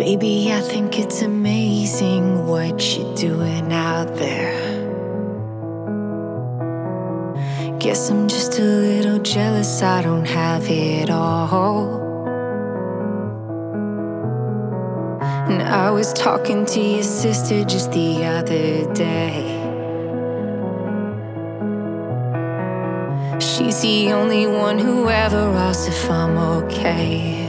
Baby, I think it's amazing what you're doing out there. Guess I'm just a little jealous I don't have it all. And I was talking to your sister just the other day. She's the only one who ever asks if I'm okay.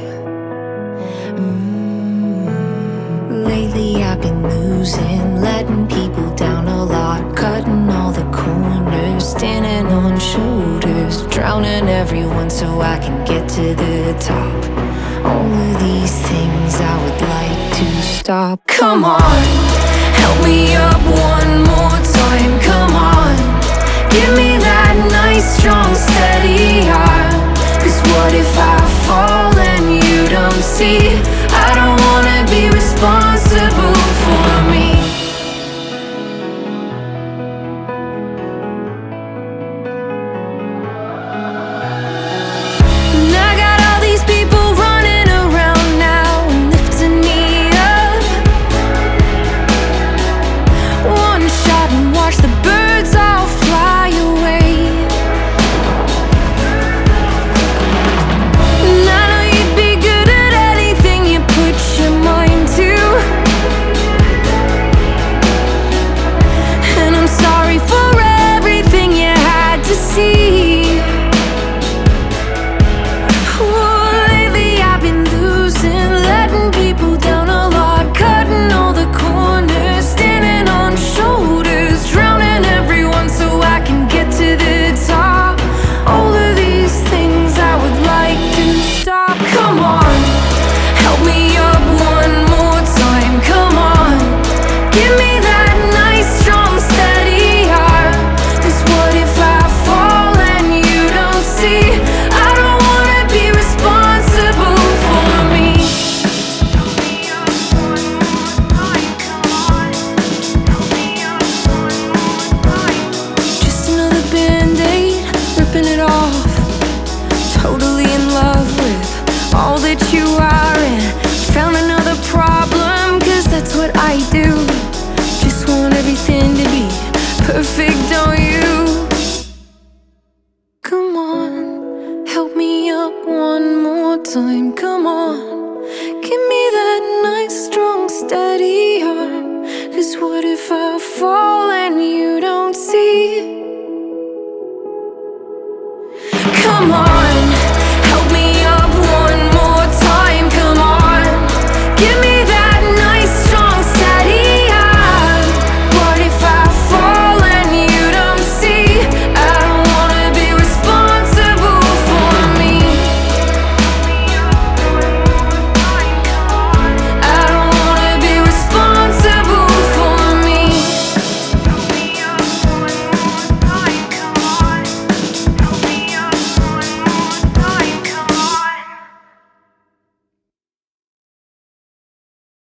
Lately I've been losing, letting people down a lot, cutting all the corners, standing on shoulders, drowning everyone so I can get to the top. All of these things I would like to stop. Come on, help me up one more time.